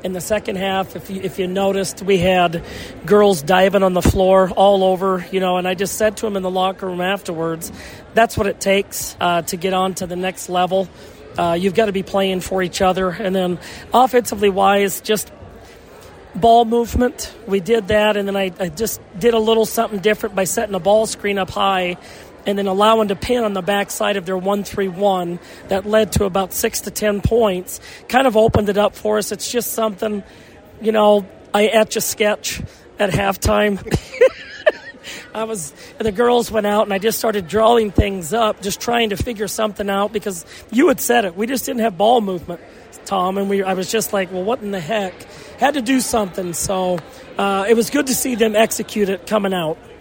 In the second half, if you noticed, we had girls diving on the floor all over, and I just said to them in the locker room afterwards, that's what it takes to get on to the next level. You've got to be playing for each other. And then offensively wise, just ball movement. We did that, and then I just did a little something different by setting a ball screen up high and then allowing to pin on the backside of their 1-3-1 that led to about 6 to 10 points. Kind of opened it up for us. It's just something, I etch a sketch at halftime. The girls went out and I just started drawing things up, just trying to figure something out because you had said it. We just didn't have ball movement, Tom, and I was just like, well, what in the heck? Had to do something. So it was good to see them execute it coming out.